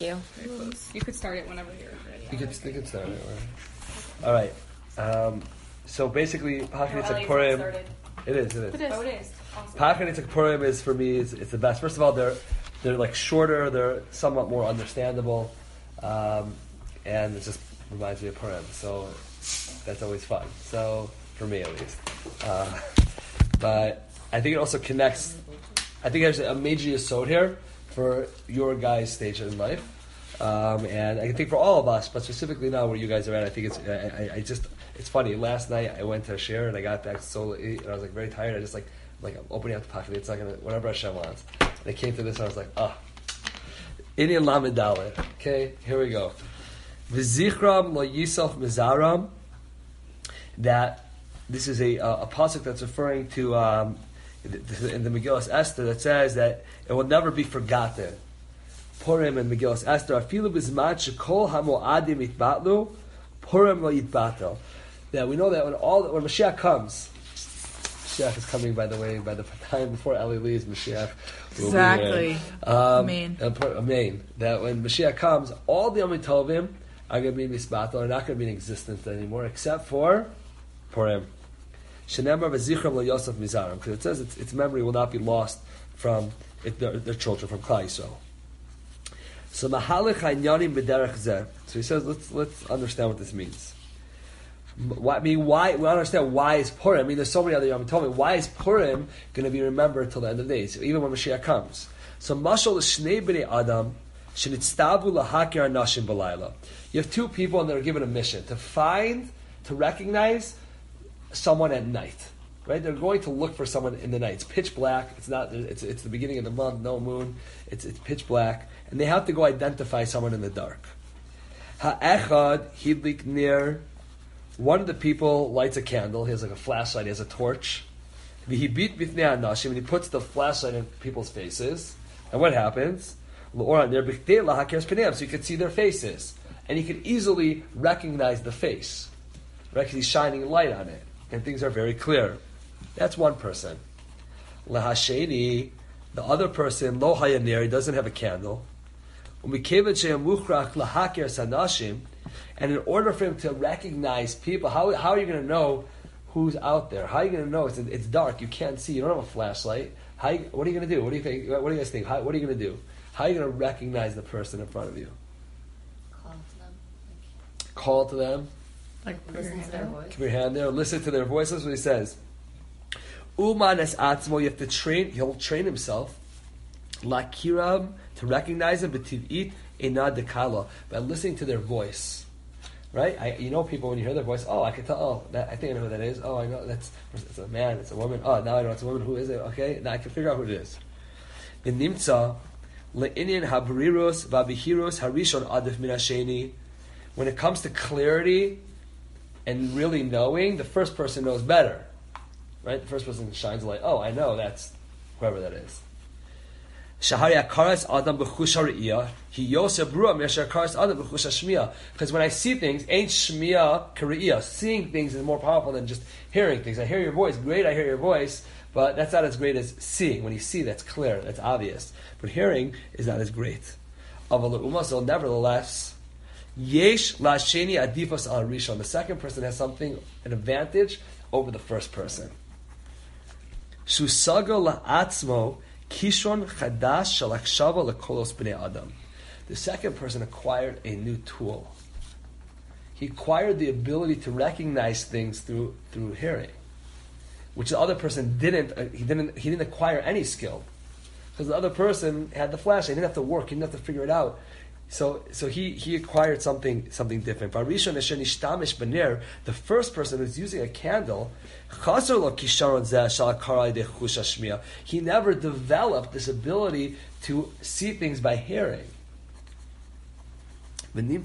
you. Very close. You could start it whenever you're ready. You could start it. All right. So basically, Pachanitzak Purim. It is. Oh, it is. Awesome. Pachanitzak Purim is for me it's the best. First of all, they're like shorter. They're somewhat more understandable, and it just reminds me of Purim. So that's always fun. So for me at least, but I think it also connects. I think there's a major yesod here for your guys' stage in life, and I think for all of us, but specifically now where you guys are at, I think it's funny. Last night I went to share and I got back so late and I was like very tired. I just like I'm opening up the pocket. It's like whatever Hashem wants. And I came to this and I was like, Indian Lamed Dalet. Okay, here we go. V'zichram lo yisaf mizaram. That this is a pasuk that's referring to in the Megillas Esther that says that it will never be forgotten. Purim and Megillas Esther. Afilu b'zman shekol hamoadim yitbatlu, Purim lo yitbatel. That we know that when Mashiach comes, Mashiach is coming, by the way, by the time before Eli leaves, Mashiach will exactly. be there. Amen. That when Mashiach comes, all the Yom Tovim are going to be misbatel, are not going to be in existence anymore, except for Purim. Shenemar v'zichram lo Yosef mizaram, because it says its memory will not be lost from their children, from Klal Yisrael. So mahalech hanyanim b'derech zeh. So he says, let's understand what this means. Why we understand why is Purim. I mean, there's so many other Yom Tovim. Why is Purim going to be remembered till the end of the days, even when Mashiach comes? So mashal l'shnei b'nei Adam shenitztavu lahakir anashim b'layla. You have two people and they're given a mission to recognize someone at night. Right? They're going to look for someone in the night. It's pitch black. It's the beginning of the month, no moon. It's pitch black, and they have to go identify someone in the dark. Ha'echad hidlik nir. One of the people lights a candle. He has like a flashlight. He has a torch. And he puts the flashlight in people's faces. And what happens? So you can see their faces. And you can easily recognize the face. Right? Because he's shining light on it. And things are very clear. That's one person. Lahasheni, the other person, lo hayanir, he doesn't have a candle. And in order for him to recognize people, how are you going to know who's out there? How are you going to know? It's dark. You can't see. You don't have a flashlight. What are you going to do? What do you think? What do you guys think? What are you going to do? How are you going to recognize the person in front of you? Call to them. Like listen to their voice. Keep your hand there. Listen to their voice. That's what he says. Uman es atzmo. You have to train. He'll train himself. Lakiram, to recognize them. B'tiv'it ena dekala, by listening to their voice. Right? You know people when you hear their voice. Oh, I can tell. I think I know who that is. Oh, I know it's a man. It's a woman. Oh, now I know it's a woman. Who is it? Okay, now I can figure out who it is. The nimtza le'inyan habrirus v'abihirus harishon adif min hasheni. When it comes to clarity and really knowing, the first person knows better. Right? The first person shines a light. Oh, I know that's whoever that is. Because when I see things, ain't shmiya kariyah. Seeing things is more powerful than just hearing things. I hear your voice, great, I hear your voice, but that's not as great as seeing. When you see, that's clear, that's obvious. But hearing is not as great. So nevertheless, yesh lasheni adifas al rishon. The second person has an advantage over the first person. Shusaga la'atzmo kishon chadash shalakshava lekolos b'nei adam. The second person acquired a new tool. He acquired the ability to recognize things through hearing, which the other person didn't. He didn't acquire any skill, because the other person had the flash. He didn't have to work. He didn't have to figure it out. So he acquired something different. The first person who's using a candle, he never developed this ability to see things by hearing. And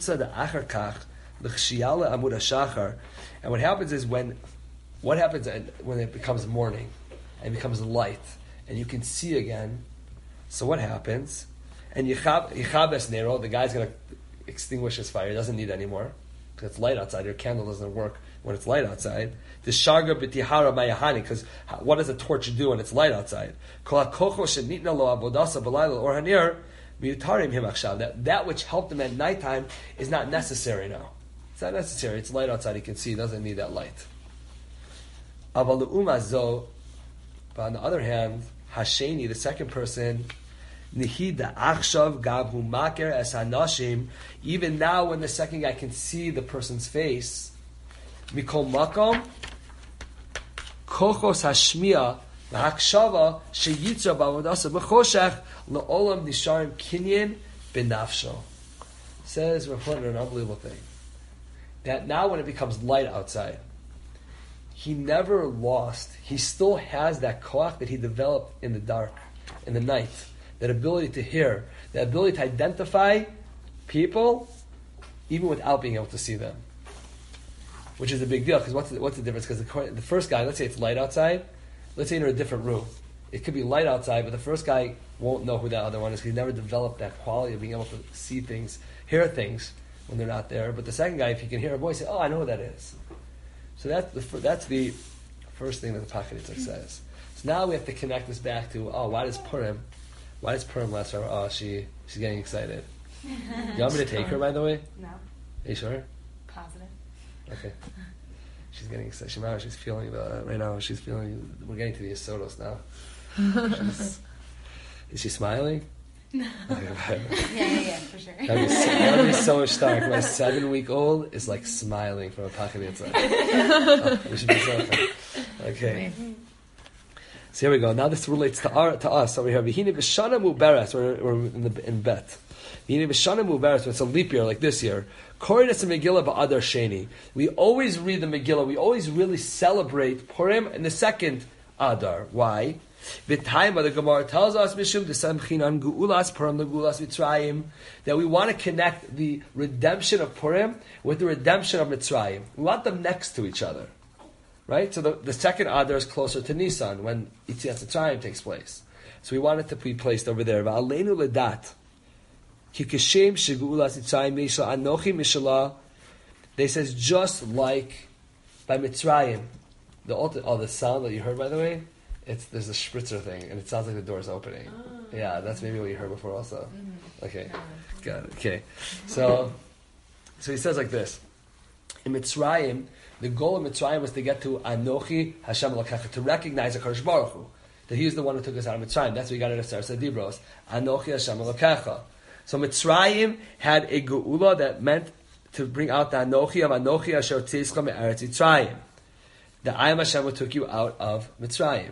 what happens is when it becomes morning and becomes light and you can see again. So what happens? And Yichabes Nero, the guy's going to extinguish his fire. He doesn't need it anymore because it's light outside. Your candle doesn't work when it's light outside. The Sharga B'tihara Mayahani, because what does a torch do when it's light outside? Miyutarim him achshav. That which helped him at nighttime is not necessary now. It's not necessary. It's light outside. He can see. He doesn't need that light. Aval le'uma zo. But on the other hand, Hasheni, the second person, Nihida achshav gabhu maker es hanashim. Even now, when the second guy can see the person's face, mikol makom kochos hashmiya v'hakshava sheyitza b'avodasa b'choshech le'olam nisharim kinyan b'nafsho. Says we're putting an unbelievable thing. That now when it becomes light outside, he never lost. He still has that koach that he developed in the dark, in the night. That ability to hear, that ability to identify people, even without being able to see them, which is a big deal. Because what's the difference? Because the first guy, let's say it's light outside. Let's say you're in a different room. It could be light outside, but the first guy won't know who that other one is because he never developed that quality of being able to see things, hear things when they're not there. But the second guy, if he can hear a voice, say, "Oh, I know who that is." So that's the first thing that the Pachad Yitzchak says. So now we have to connect this back to, why does Purim last forever? Oh, she's getting excited. You want me to take her, by the way? No. Are you sure? Positive. Okay. She's getting excited. She's feeling right now. She's feeling. We're getting to the Yisodos now. Is she smiling? No. Okay, Yeah, for sure. That would be so stark. My 7-week-old is like smiling from a Pachad Yitzchak. We should be so fun. Okay. So here we go. Now this relates to us. So we have V'hine B'shana Mu'beres. We're in Bet. V'hine B'shana Mu'beres. When it's a leap year like this year. Korinus and Megillah Ba'adar Sheni. We always read the Megillah. We always really celebrate Purim in the second Adar. Why? The time of the Gemara tells us Mishum Desamchinan Gu'ulas Purim the Gu'ulas Mitzrayim that we want to connect the redemption of Purim with the redemption of Mitzrayim. We want them next to each other. Right? So the second Adar is closer to Nisan when Yitzias Mitzrayim takes place. So we want it to be placed over there. Va'aleinu ledat ki kishem shegu'ulas Mitzrayim mishla anochi mishala. They says just like by Mitzrayim, the sound that you heard, by the way, there's a spritzer thing and it sounds like the door is opening. Oh. Yeah, that's maybe what you heard before also. Mm-hmm. Okay, got it. Okay, so he says like this in Mitzrayim. The goal of Mitzrayim was to get to Anochi Hashem Elokecha, to recognize HaKadosh Baruch Hu, that He is the one who took us out of Mitzrayim. That's what we got in Aseret Dibros. Anochi Hashem Elokecha. So Mitzrayim had a geula that meant to bring out the Anochi of Anochi Asher Tzizcha Me'eretz Mitzrayim. The I am Hashem who took you out of Mitzrayim.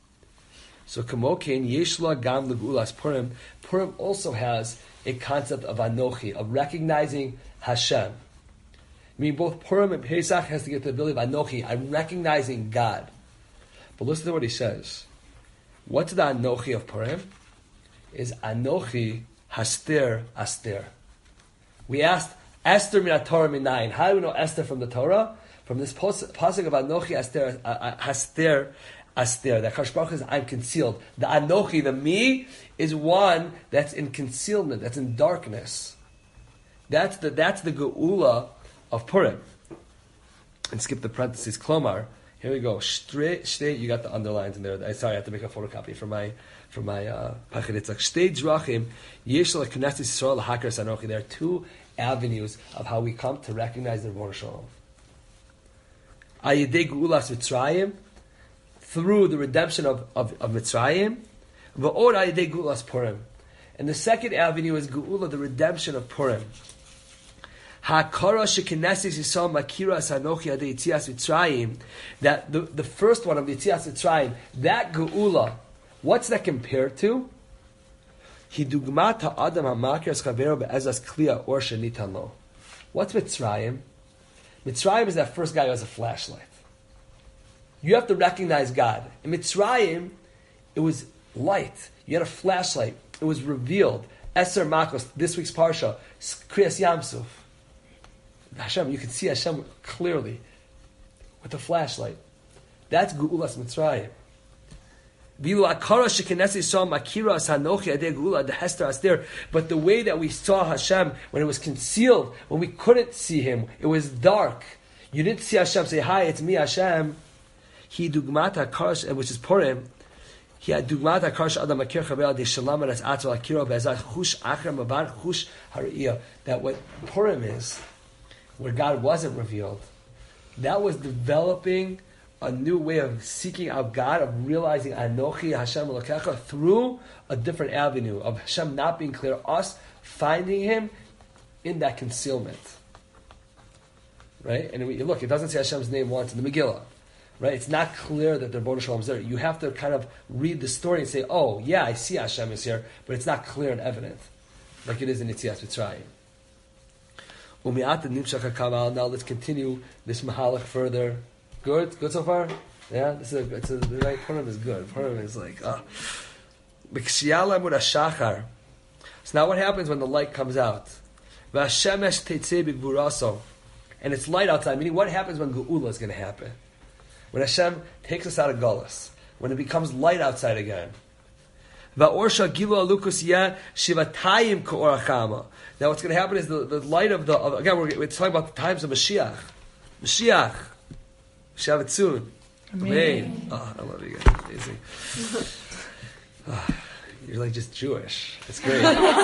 So Kamokein Yeshla Gam Legulas Purim. Purim also has a concept of Anochi, of recognizing Hashem. I mean, both Purim and Pesach has to get the ability of Anochi. I'm recognizing God. But listen to what he says. What's the Anochi of Purim? Is Anochi Haster Aster. We asked Esther min Torah minayin. How do we know Esther from the Torah? From this pasuk of Anochi Aster Haster Aster. That Kadosh Baruch Hu is I'm concealed. The Anochi, the me, is one that's in concealment, that's in darkness. That's the geula of Purim. And skip the parentheses. Klomar. Here we go. Shtei, you got the underlines in there. Sorry, I have to make a photocopy for my Pachad Yitzchak. Shtei drachim yesh l'knesses Yisrael l'hakar sanochi. There are two avenues of how we come to recognize the Rebbeinu Shalom. Ayidei geulas Mitzrayim, through the redemption of Mitzrayim. V'or ayidei geulas Purim. And the second avenue is geula, the redemption of Purim. Hakara shekinesis yisrael makira sanochi ade Yitzias Mitzrayim. That the first one of the Yitzias Mitzrayim, that geula, what's that compared to? Hidugmat ha'adam ha'makir eschavero be'ezas kliya or shenitan lo. What's Mitzrayim? Mitzrayim is that first guy who has a flashlight. You have to recognize God. In Mitzrayim, it was light. You had a flashlight. It was revealed. Eser Makos, this week's Parsha, Kriyas Yamsuf. Hashem, you can see Hashem clearly with the flashlight. That's Geulas Mitzrayim. But the way that we saw Hashem when it was concealed, when we couldn't see Him, it was dark. You didn't see Hashem say, "Hi, it's me, Hashem." He dugmata karash, which is Purim. He had dugmat akarsh adam akir chabel de shalom as atzol akiro be'ezat chush achar mavar chush hariyah. That what Purim is, where God wasn't revealed, that was developing a new way of seeking out God, of realizing Anochi Hashem Elokecha through a different avenue of Hashem not being clear, us finding Him in that concealment. Right? And you look, it doesn't say Hashem's name once in the Megillah. Right? It's not clear that the Rebbeinu Shalom is there. You have to kind of read the story and say, oh, yeah, I see Hashem is here, but it's not clear and evident, like it is in Yetzias Mitzrayim. Now let's continue this Mahalach further. Good so far? Yeah, the right Purim is good. Purim is like, So now what happens when the light comes out? And it's light outside, meaning what happens when Geula is going to happen? When Hashem takes us out of Gullus, when it becomes light outside again. Now what's going to happen is the light of again, we're talking about the times of Mashiach. Mashiach have it soon. Amen. Oh, I love you guys. Amazing. You're like just Jewish. It's great.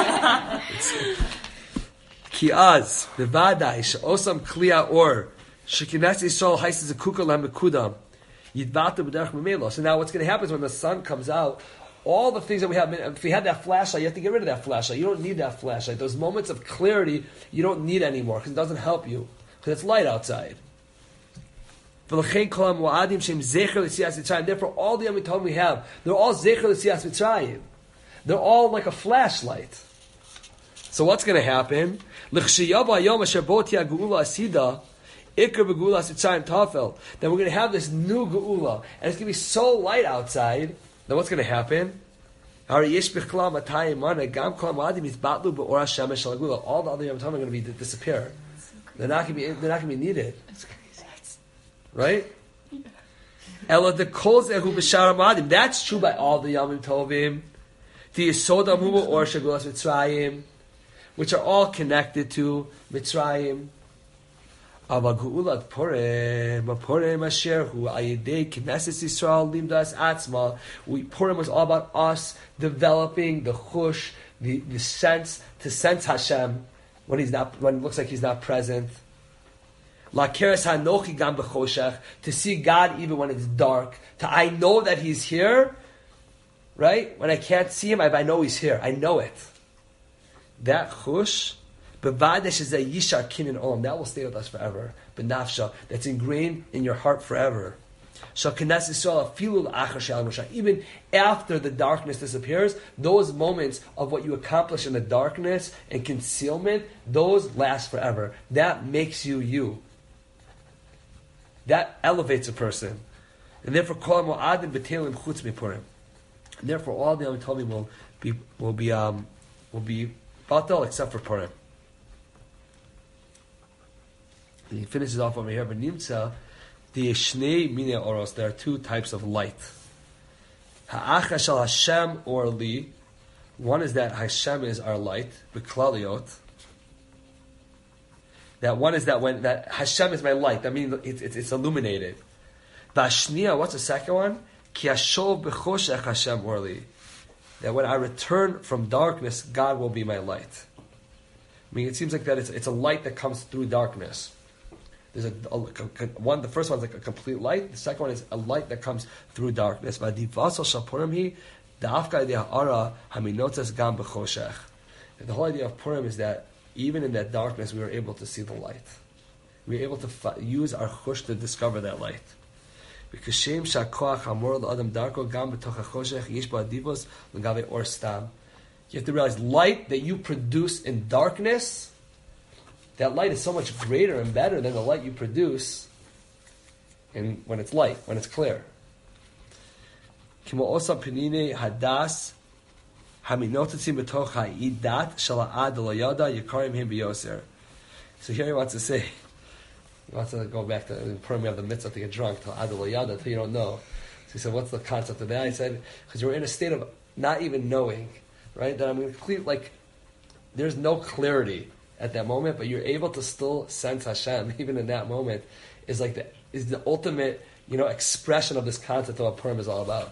Kiaz bevadai she'osam kliya or shekinas Yisrael haises a kukal hamekudam yidvata b'derech memelo. So now what's going to happen is when the sun comes out, all the things that we have, if we had that flashlight, you have to get rid of that flashlight. You don't need that flashlight. Those moments of clarity, you don't need anymore because it doesn't help you because it's light outside. Therefore, all the Yom Tov we have, they're all Zecher L'Siyas Mitzrayim. They're all like a flashlight. So what's going to happen? Then we're going to have this new Geula, and it's going to be so light outside. Then what's going to happen? All the other Yom Tov are going to disappear. They're not going to be needed. Right? That's true by all the Yomim Tovim. The Yesod Amuba or Shagulas Mitzrayim, which are all connected to Mitzrayim. Purim was all about us developing the chush, the sense, to sense Hashem when it looks like He's not present. To see God even when it's dark. I know that He's here, right? When I can't see Him, I know He's here. I know it. That chush, that will stay with us forever. That's ingrained in your heart forever. Even after the darkness disappears, those moments of what you accomplish in the darkness and concealment, those last forever. That makes you you. That elevates a person. And therefore, and therefore all the Yom Tovim will be batal except for Purim. And he finishes off over here. V'nimtza the shnei minei oros. There are two types of light. Ha'acha shel Hashem or li. One is that Hashem is our light. B'klaliot. That one is that when that Hashem is my light. That means it's illuminated. V'ashniya. What's the second one? Ki ashov b'choshech Hashem or li. That when I return from darkness, God will be my light. I mean, it seems like that it's a light that comes through darkness. There's one. The first one is like a complete light. The second one is a light that comes through darkness. The whole idea of Purim is that even in that darkness, we were able to see the light. We were able to use our chush to discover that light. Because you have to realize light that you produce in darkness, that light is so much greater and better than the light you produce when it's light, when it's clear. So here he wants to say, he wants to go back to Purim. We have the mitzvah to get drunk till Adol Yada, until you don't know. So he said, what's the concept of that? He said, because you're in a state of not even knowing, right? That I'm complete, like, there's no clarity at that moment, but you're able to still sense Hashem, even in that moment, is the ultimate, expression of this concept of what Purim is all about.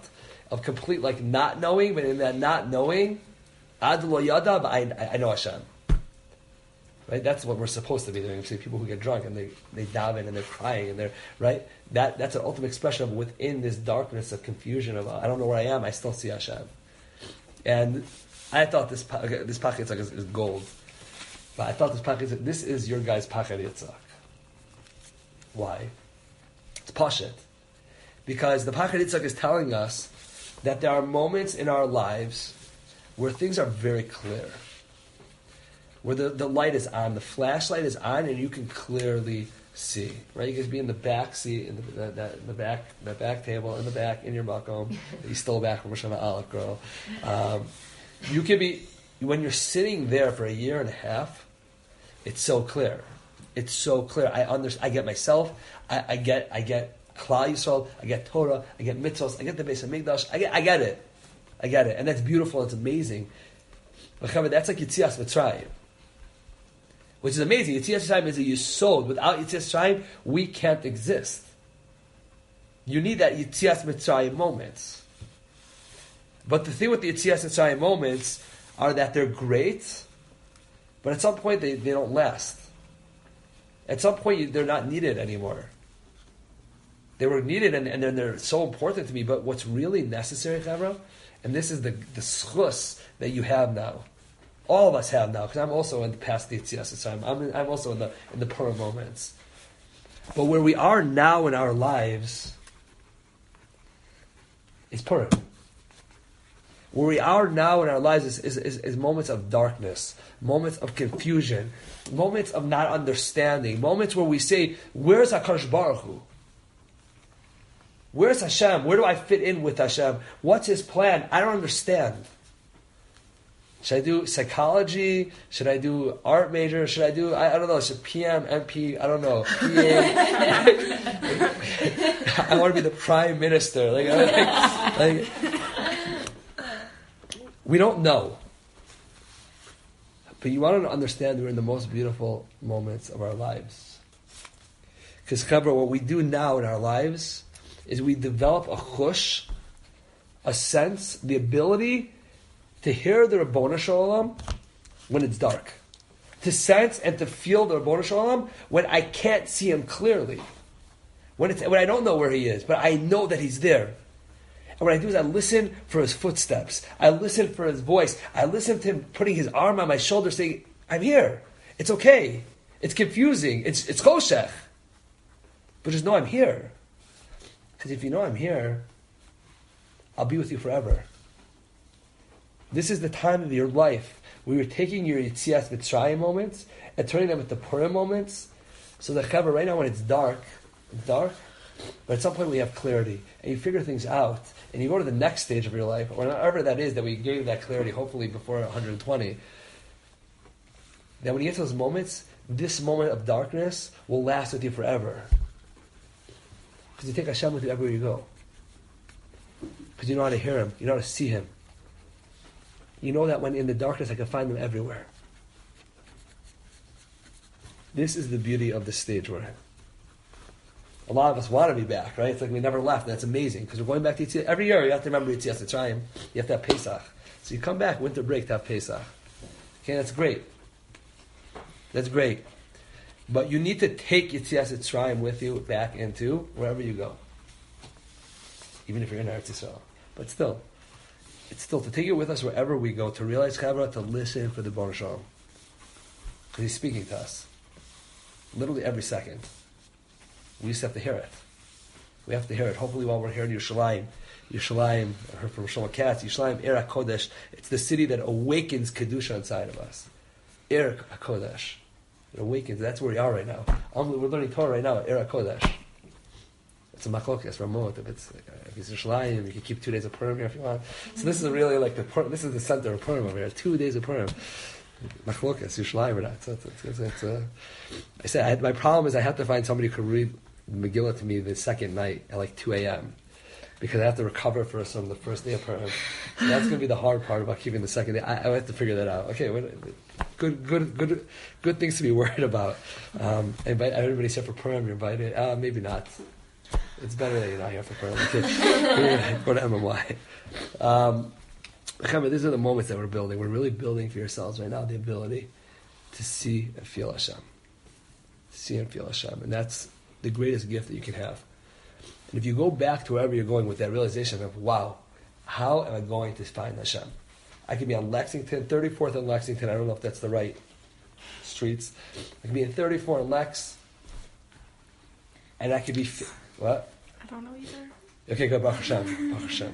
of complete like not knowing, but in that not knowing, ad lo yada, but I know Hashem. Right? That's what we're supposed to be doing. You see people who get drunk and they daven and they're crying and they're right. That's an ultimate expression of within this darkness of confusion of I don't know where I am. I still see Hashem. And I thought this Pachad Yitzchak is gold. But I thought this is your guy's Pachad Yitzchak. Why? It's Pashit. Because the Pachad Yitzchak is telling us that there are moments in our lives where things are very clear. Where the light is on, the flashlight is on, and you can clearly see. Right? You can be in the back seat, in the back table, in the back, in your makom. You stole back from Rosh Hashanah girl. You can be, when you're sitting there for a year and a half, it's so clear. It's so clear. I get myself. I get Klal Yisrael. I get Torah. I get mitzvos. I get the Beis Hamikdash. I get it, and that's beautiful. It's amazing. But that's like Yetzias Mitzrayim, which is amazing. Yetzias Mitzrayim is a yesod. Without Yetzias Mitzrayim, we can't exist. You need that Yetzias Mitzrayim moments. But the thing with the Yetzias Mitzrayim moments are that they're great, but at some point they don't last. At some point they're not needed anymore. They were needed and they're so important to me, but what's really necessary, Chavra, and this is the schus that you have now. All of us have now, because I'm also in the past the Yetzias Mitzrayim. I'm also in the Purim moments. But where we are now in our lives is Purim. Where we are now in our lives is moments of darkness, moments of confusion, moments of not understanding, moments where we say, where's HaKadosh Baruch Hu? Where's Hashem? Where do I fit in with Hashem? What's His plan? I don't understand. Should I do psychology? Should I do art major? Should I do, I don't know, should PM, MP, I don't know, PA. I want to be the prime minister. We don't know. But you want to understand we're in the most beautiful moments of our lives. Because, Chabra, what we do now in our lives is we develop a chush, a sense, the ability to hear the Rabbona Shalom when it's dark. To sense and to feel the Rabbona Shalom when I can't see Him clearly. When I don't know where He is, but I know that He's there. And what I do is I listen for His footsteps. I listen for His voice. I listen to Him putting His arm on my shoulder saying, I'm here. It's okay. It's confusing. It's choshech. But just know I'm here. Because if you know I'm here, I'll be with you forever. This is the time of your life where you're taking your Yetzias Mitzrayim moments and turning them into Purim moments. So the Chavra, right now when it's dark, but at some point we have clarity, and you figure things out, and you go to the next stage of your life, or whatever that is that we gave that clarity, hopefully before 120, then when you get to those moments, this moment of darkness will last with you forever. Because you take Hashem with you everywhere you go. Because you know how to hear Him, you know how to see Him. You know that when in the darkness I can find Him everywhere. This is the beauty of the stage we're in. A lot of us want to be back, right? It's like we never left. That's amazing because we're going back to Yetzias. Every year you have to remember Yetzias Mitzrayim. You have to have Pesach. So you come back, winter break, to have Pesach. Okay, that's great. That's great. But you need to take Yetzias Mitzrayim with you back into wherever you go. Even if you're in Eretz Yisrael. But still, it's still to take it with us wherever we go, to realize Chavra, to listen for the Baruch Shalom. Because He's speaking to us. Literally every second. We just have to hear it. We have to hear it. Hopefully while we're here in Yerushalayim, I heard from Shlomo Katz, Yerushalayim, Ir HaKodesh, it's the city that awakens Kedusha inside of us. Ir HaKodesh. It awakens. That's where we are right now. We're learning Torah right now, Ir HaKodesh. It's a machlokas, remote. If it's Yerushalayim, you can keep 2 days of Purim here if you want. So this is really like this is the center of Purim over here. 2 days of Purim. Machlokas, Yerushalayim or not. I said, my problem is I have to find somebody who could read Megillah to me the second night at like 2 a.m. because I have to recover first from the first day of Purim. So that's going to be the hard part about keeping the second day. I have to figure that out. Okay, good things to be worried about. Invite everybody except for Purim. You're invited. Maybe not. It's better that you're not here for Purim. Go to MMY. These are the moments that we're building. We're really building for yourselves right now the ability to see and feel Hashem. See and feel Hashem. And that's the greatest gift that you can have. And if you go back to wherever you're going with that realization of, wow, how am I going to find Hashem? I could be on Lexington, 34th and Lexington. I don't know if that's the right streets. I could be in 34 and Lex. And I could be... What? I don't know either. Okay, go Baruch Hashem. Baruch Hashem.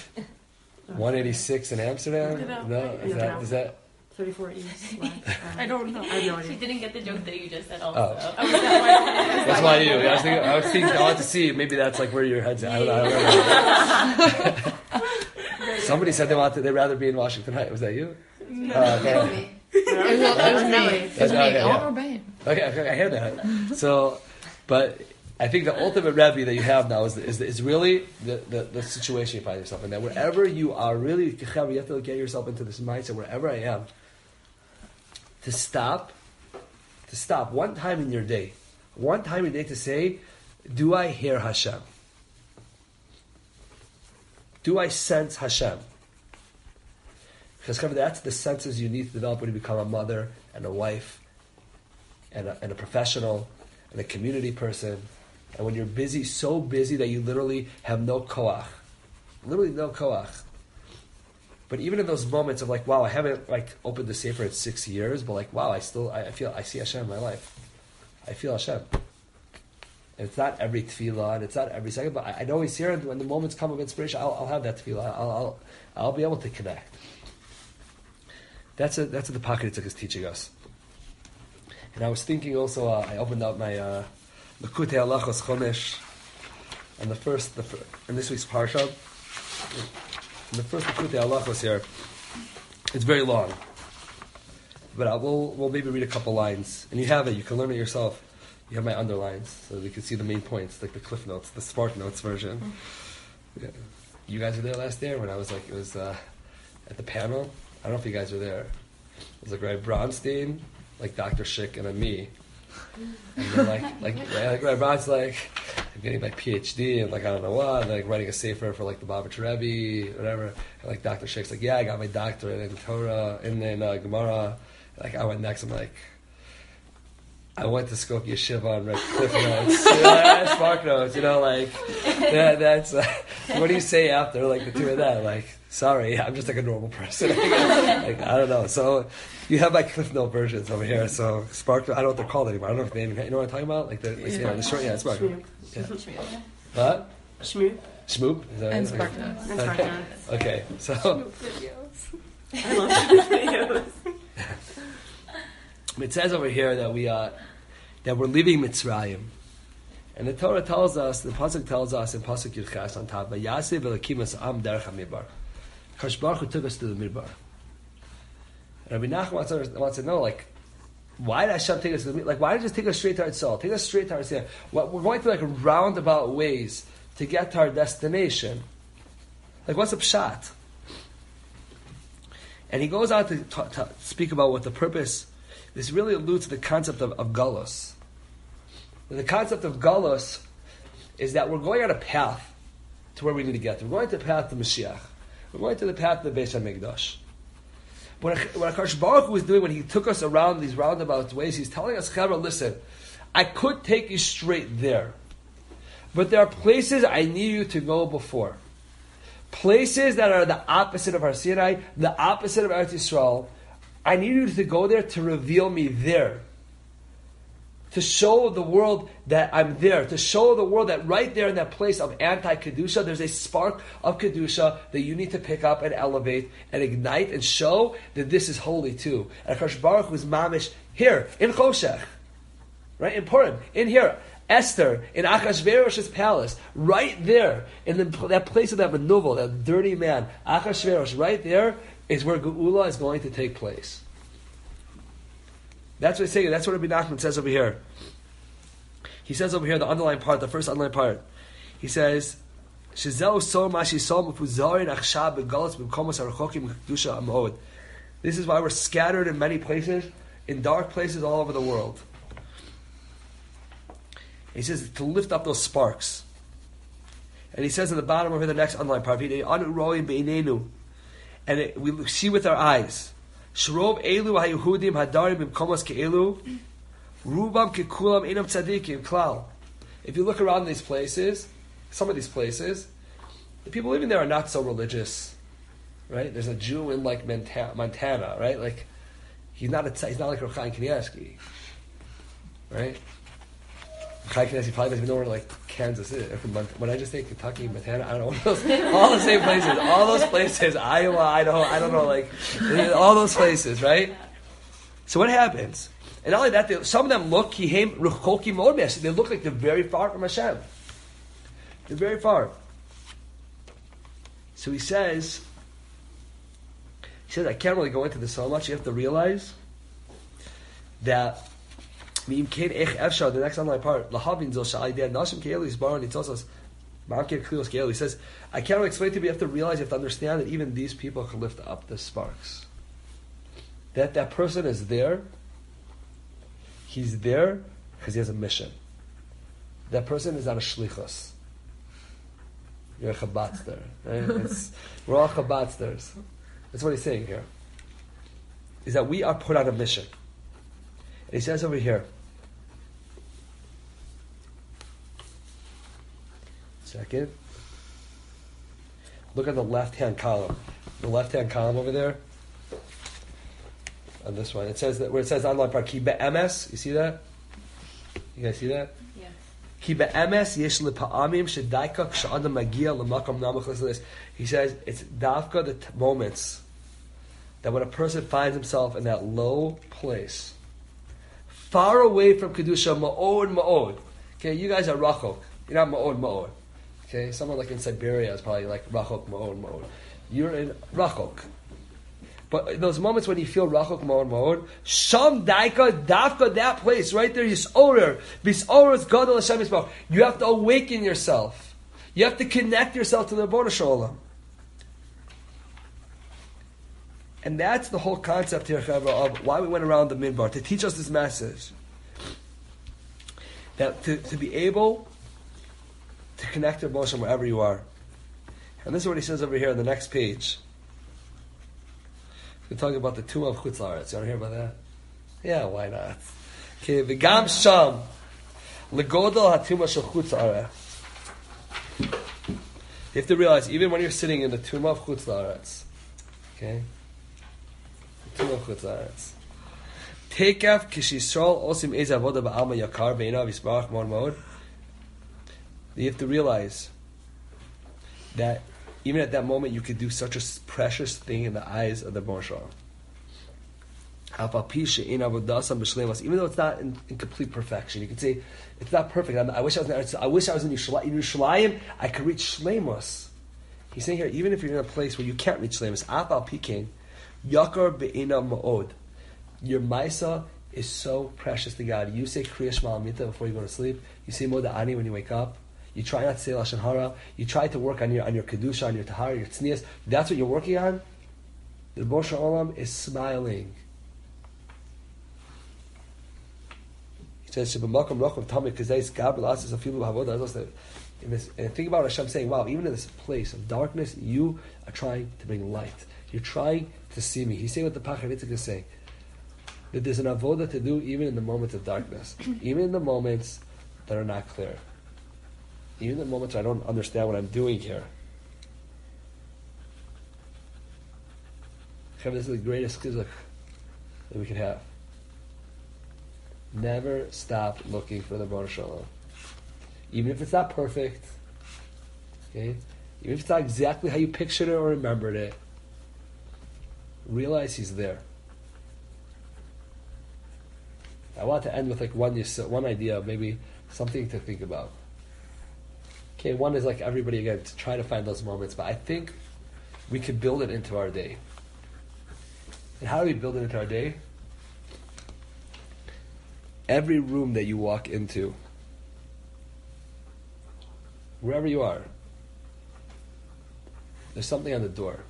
186 in Amsterdam? No? Is that... 34 East. I don't know. I have no She idea. didn't get the joke that you just said also. Oh. That's why you. I was thinking, I want to see, maybe that's like where your head's at. I don't know. Somebody said they'd rather be in Washington Heights. Was that you? No. Okay. It was me. It was me. Okay, yeah. Oh, babe. Okay, I hear that. So, but I think the ultimate Rebbe that you have now is really the situation you find yourself in. That wherever you are, really, you have to get yourself into this mindset, wherever I am, to stop one time in your day, to say, do I hear Hashem? Do I sense Hashem? Because that's the senses you need to develop when you become a mother and a wife and a professional and a community person. And when you're busy, so busy that you literally have no koach. Literally no koach. But even in those moments of like, wow, I haven't like opened the Sefer in 6 years, but like, wow, I see Hashem in my life. I feel Hashem. And it's not every tefillah, and it's not every second, but I know He's here, and when the moments come of inspiration, I'll have that tefillah. I'll be able to connect. That's what the Pocket Yitzchak is teaching us. And I was thinking also, I opened up my Likutei Halachos Chomesh, and in this week's Parsha, in the first Likutei Halachos here, it's very long, but we'll maybe read a couple lines, and you have it. You can learn it yourself. You have my underlines, so you can see the main points, like the Cliff Notes, the Spark Notes version. Yeah. You guys were there last year when I was at the panel. I don't know if you guys were there. It was like Rabbi Bronstein, like Dr. Schick, and then me. And then like Rabbi Bronstein's like, I'm getting my PhD and like I don't know what, and, like writing a sefer for like the Babich Rebbe, whatever. And like Dr. Schick's like, yeah, I got my doctorate in Torah and then Gemara. Like I went next. I'm like, I went to Skokie Yeshiva and read Cliff Notes, Spark Notes, like, that's, what do you say after, like, the two of that? Like, sorry, I'm just like a normal person. Like, I don't know. So, you have my Cliff Note versions over here, so Spark Notes, I don't know what they're called anymore. I don't know if they even, you know what I'm talking about? Like, the short, Spark Notes. Yeah. What? Shmoop. Shmoop? And Spark Notes. And Spark Notes. Okay, so. Shmoop videos. I love Shmoop videos. It says over here that we're leaving Mitzrayim, and the Torah tells us, the pasuk tells us in pasuk Yudchas on top, "Vayaseh v'lekimas am derech hamidbar." Kadosh Baruch Hu took us to the midbar. And Rabbi Nachman wants to know, like, why did Hashem take us to the midbar? Like, why did He just take us straight to our soul? Take us straight to our soul. We're going to like roundabout ways to get to our destination. Like, what's the pshat? And he goes on to speak about what the purpose. This really alludes to the concept of galus. And the concept of galus is that we're going on a path to where we need to get to. We're going to the path to Mashiach. We're going to the path to the Beis HaMikdash. What HaKadosh Baruch Hu was doing when He took us around these roundabout ways, He's telling us, Chavra, listen, I could take you straight there, but there are places I need you to go before. Places that are the opposite of Har Sinai, the opposite of Eretz Yisrael. I need you to go there to reveal me there. To show the world that I'm there. To show the world that right there in that place of anti-Kedusha, there's a spark of Kedusha that you need to pick up and elevate and ignite and show that this is holy too. And HaKadosh Baruch Hu is mamish here, in Choshech. Right? In Purim. In here. Esther, in Achashverosh's palace. Right there. In that place of that manuvel, that dirty man. Achashverosh, right there. Is where Geula is going to take place. That's what he's saying. That's what Rabbi Nachman says over here. He says over here, the underlined part, the first underlined part. He says, "Shezeu so mashi som ufuzarin achshab begalos b'komos arachokim kedusha amod." This is why we're scattered in many places, in dark places all over the world. He says to lift up those sparks. And he says in the bottom over the next underline part, and we see with our eyes. Shrov elu haYehudim hadarim b'mkomos ke'elu, rubam kekulam enam tzadikim klal. If you look around these places, some of these places, the people living there are not so religious, right? There's a Jew in like Montana, right? Like he's not like Rav Chaim Kanievsky, right? Chaim Kanievsky probably doesn't even know where like Kansas is. When I just say Kentucky, Montana, I don't know what those, all the same places, all those places, Iowa, Idaho, I don't know, like all those places, right? So what happens? And not only that, some of them look, they look like they're very far from Hashem. They're very far. So he says, I can't really go into this so much. You have to realize that the next online part, he says, I can't really explain to you, but you have to realize, you have to understand that even these people can lift up the sparks. That person is there. He's there because he has a mission. That person is not a shlichus. You're a chabatzter. Right? We're all chabatzters. That's what he's saying here. Is that we are put on a mission. And he says over here, second, look at the left-hand column. The left-hand column over there, on this one, it says that where it says online part ki be'emes. You see that? You guys see that? Yeah. Ki be'emes yesh lepa'amim shedaika k'sha'adam magia l'makam namuch l'slis. He says it's dafka the moments that when a person finds himself in that low place, far away from kedusha, ma'od. Okay, you guys are rachok. You're not ma'od. Okay, someone like in Siberia is probably like rachok ma'od. You're in rachok. But in those moments when you feel rachok ma'od, sham daika dafka, that place right there, yisorer is gadol Hashem yisbarach. You have to awaken yourself. You have to connect yourself to the Ribono Shel Olam. And that's the whole concept here, Chavra, of why we went around the midbar, to teach us this message. That to be able to connect to Ribono Shel Olam wherever you are. And this is what he says over here on the next page. We're talking about the tomb of Chutz La'aretz. You want to hear about that? Yeah, why not? Okay, v'gam sham legodol hatumah shel Chutz La'aretz. You have to realize, even when you're sitting in the tomb of Chutz La'aretz, okay, the tomb of Chutz La'aretz, tekaf k'shisrol osim ez avoda ba'alma yakar be'inav yisbarach mon mod. You have to realize that even at that moment, you could do such a precious thing in the eyes of the Ribono Shel Olam. Even though it's not in complete perfection, you could say it's not perfect. I wish I was in Yerushalayim. I could reach Shleimus. He's saying here, even if you're in a place where you can't reach Shleimus, Afal Pikein, Yakar Be'ina Ma'od. Your Maisa is so precious to God. You say Kriya Shema Amita before you go to sleep. You say Moda Ani when you wake up. You try not to say Lashon Hara. You try to work on your Kedusha, on your Tahara, your Tznius. That's what you're working on. The Ribono Shel Olam is smiling. He says, "Shebemakam rachum tamid kazayis gabel asis afilu havoda." And think about Hashem saying, "Wow, even in this place of darkness, you are trying to bring light. You're trying to see me." He's saying what the Pachar Yitzchak is saying, that there's an avoda to do even in the moments of darkness, even in the moments that are not clear. Even the moments I don't understand what I'm doing here. This is the greatest chizuk that we can have. Never stop looking for the Ribono Shel Olam. Even if it's not perfect, okay? Even if it's not exactly how you pictured it or remembered it, realize He's there. I want to end with like one idea, maybe something to think about. Okay, one is like everybody again to try to find those moments, but I think we could build it into our day. And how do we build it into our day? Every room that you walk into, wherever you are, there's something on the door.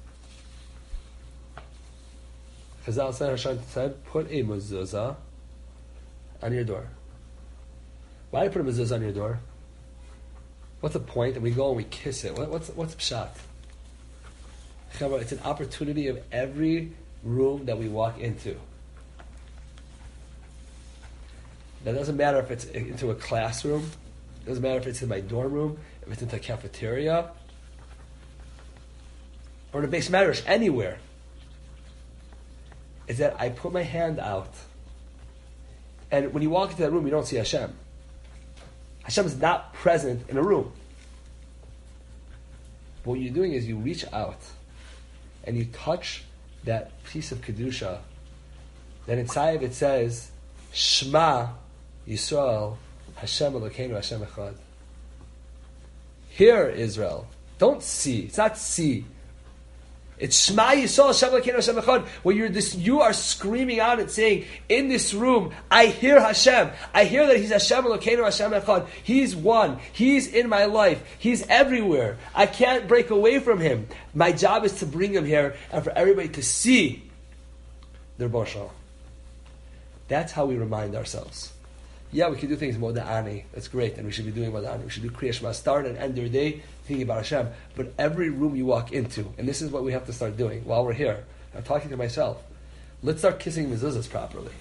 Chazal said, put a mezuzah on your door. Why do you put a mezuzah on your door? What's the point? And we go and we kiss it. What's pshat? It's an opportunity of every room that we walk into. That doesn't matter if it's into a classroom. It doesn't matter if it's in my dorm room, if it's into a cafeteria, or the base matters anywhere. Is that I put my hand out, and when you walk into that room, you don't see Hashem. Hashem is not present in a room. What you're doing is you reach out, and you touch that piece of kedusha. That inside of it says, Shema Yisrael Hashem Elokeinu Hashem Echad. Hear Israel. Don't see. It's not see. It's Shema Yisrael Hashem Elokeinu Hashem Echad. Where you are screaming out and saying, in this room, I hear Hashem. I hear that He's Hashem Elokeinu Hashem Echad. He's one. He's in my life. He's everywhere. I can't break away from Him. My job is to bring Him here and for everybody to see their Bar Shalom. That's how we remind ourselves. Yeah, we can do things moda'ani. That's great, and we should be doing moda'ani. We should do Kriya Shema. Start and end your day thinking about Hashem. But every room you walk into, and this is what we have to start doing while we're here. I'm talking to myself. Let's start kissing mezuzahs properly.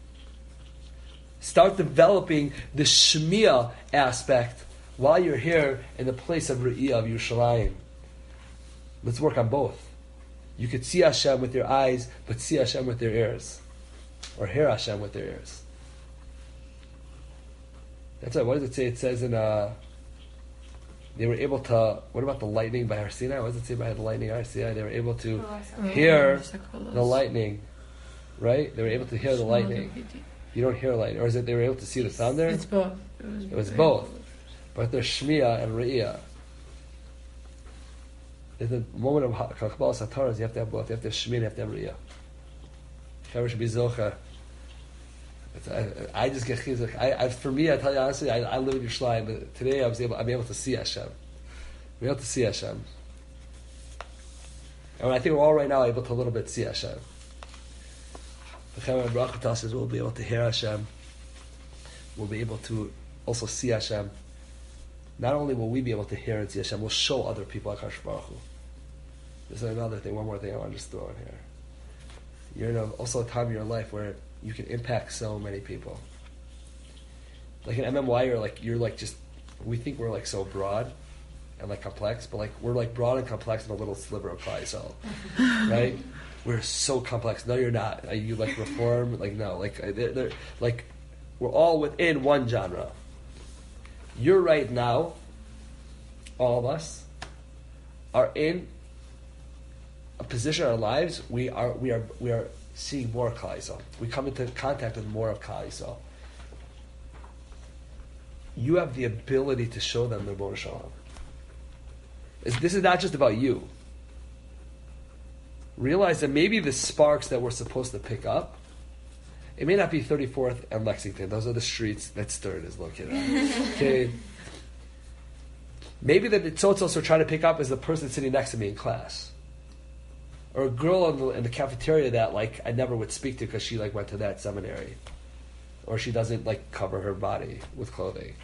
Start developing the Shmiya aspect while you're here in the place of Re'iyah, of Yerushalayim. Let's work on both. You could see Hashem with your eyes, but see Hashem with your ears. Or hear Hashem with their ears. That's right. What does it say? It says in they were able to. What about the lightning by Har Sinai? What does it say by the lightning by Har Sinai? They were able to hear the lightning, right? They were able to hear the lightning. You don't hear lightning, or is it they were able to see the thunder? It's both. It was both, but there's Shmiya and Re'iyah. In the moment of Kabbalah Sataras, you have to have both. You have to have Shmiya and you have to have Re'iyah. Chaver should be zocha. I just get chizuk. For me, I tell you honestly, I live in Yerushalayim, but today I'm able to see Hashem. I'm able to see Hashem. And I think we're all right now able to a little bit see Hashem. The Chaver Baruch tells us we'll be able to hear Hashem. We'll be able to also see Hashem. Not only will we be able to hear and see Hashem, we'll show other people HaKadosh Baruch Hu. There's another thing, one more thing I want to just throw in here. You're in also a time in your life where you can impact so many people. Like in MMY, you're just, we think we're like so broad and like complex, but like we're like broad and complex in a little sliver of Klal Yisrael, right? We're so complex. No, you're not. You like reform? Like no. They're like we're all within one genre. You're right now, all of us are in a position in our lives. We are seeing more of Klal Yisrael. We come into contact with more of Klal Yisrael. You have the ability to show them the Bar Shalom. This is not just about you. Realize that maybe the sparks that we're supposed to pick up, it may not be 34th and Lexington. Those are the streets that Stern is located on. Okay. Maybe the tzotzos we're trying to pick up is the person sitting next to me in class. Or a girl in the cafeteria that like I never would speak to because she like went to that seminary, or she doesn't like cover her body with clothing.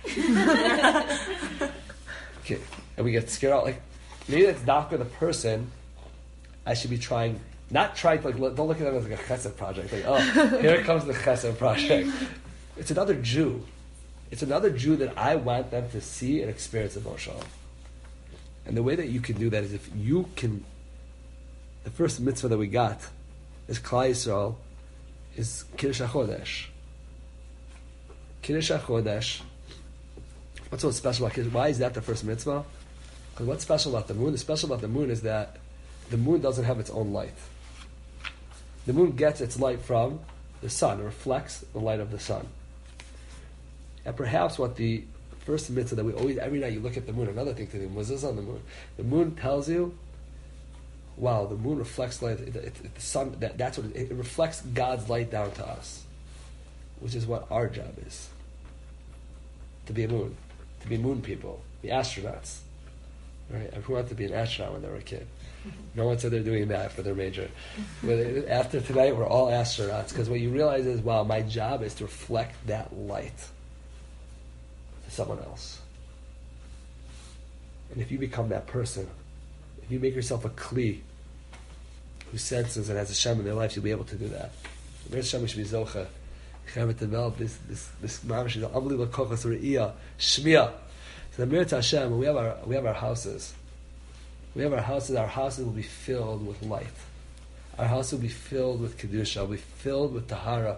Okay, and we get scared out. Like maybe that's not for the person. I should be trying, not trying to like don't look at them as like a chesed project. Like here comes the chesed project. It's another Jew. It's another Jew that I want them to see and experience in Bar Shalom. And the way that you can do that is if you can. The first mitzvah that we got is Klal Yisrael, is Kiddush HaChodesh. Kiddush HaChodesh. What's so special about Kiddush? Why is that the first mitzvah? Because what's special about the moon? The special about the moon is that the moon doesn't have its own light. The moon gets its light from the sun. It reflects the light of the sun. And perhaps what the first mitzvah that we always, every night you look at the moon, another thing to do, Moses on the moon. The moon tells you, wow, the moon reflects light. The sun. That's what it reflects God's light down to us, which is what our job is. To be a moon, to be moon people, be astronauts. Right? Who wanted to be an astronaut when they were a kid? No one said they're doing that for their major. But after tonight, we're all astronauts because what you realize is, wow, my job is to reflect that light to someone else. And if you become that person, if you make yourself a kli who senses and has Hashem in their life, you'll be able to do that. The Hashem should be zocha. You have to develop this mamash, the unbelievable kochos re'iyah, shmiya. So the Mir Hashem, when we have our houses. Our houses will be filled with light. Our house will be filled with kedusha, will be filled with tahara,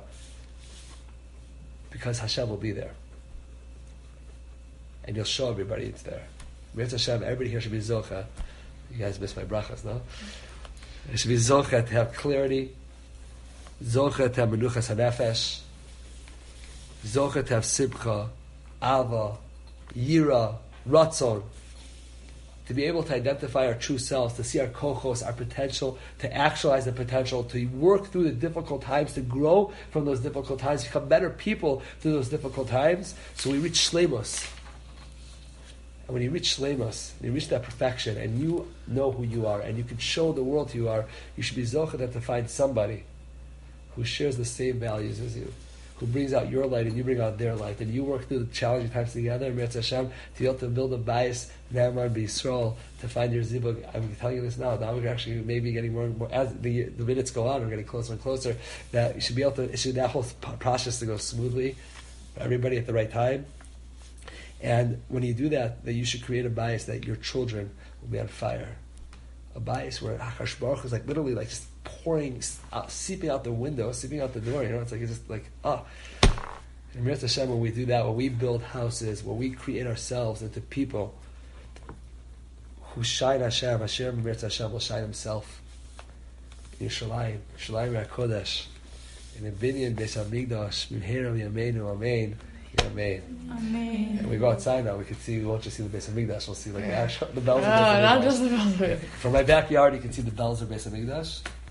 because Hashem will be there, and you'll show everybody it's there. Mirz Hashem, everybody here should be zocha. You guys missed my brachas, no? It should be zocha to have clarity, zocha to have menuchas hanefesh, zocha to have simcha, ava, yira, ratzon. To be able to identify our true selves, to see our kochos, our potential, to actualize the potential, to work through the difficult times, to grow from those difficult times, become better people through those difficult times, so we reach shleimus. And when you reach shleimus, you reach that perfection, and you know who you are, and you can show the world who you are, you should be zochah to find somebody who shares the same values as you, who brings out your light and you bring out their light, and you work through the challenging times together, Mirz Hashem, to be able to build a bias, Ne'emar B'Yisrael, to find your zibug. I'm telling you this now we're actually maybe getting more and more, as the minutes go on, we're getting closer and closer, that you should be able to, that whole process to go smoothly for everybody at the right time. And when you do that you should create a bias that your children will be on fire. A bias where Hakadosh Baruch Hu is like literally like just pouring, seeping out the window, seeping out the door. It's just like And Mirz Hashem, when we do that, when we build houses, when we create ourselves into people who shine Hashem, Mirz Hashem will shine Himself. In Yerushalayim HaKodesh, in the Binyan Beis Hamikdash, Mimheira Yameinu, Amen. Amen. Amen. And we go outside now. We won't just see the Beis Hamikdash. We'll see the bells. Not just the bells. From my backyard, you can see the bells of Beis Hamikdash.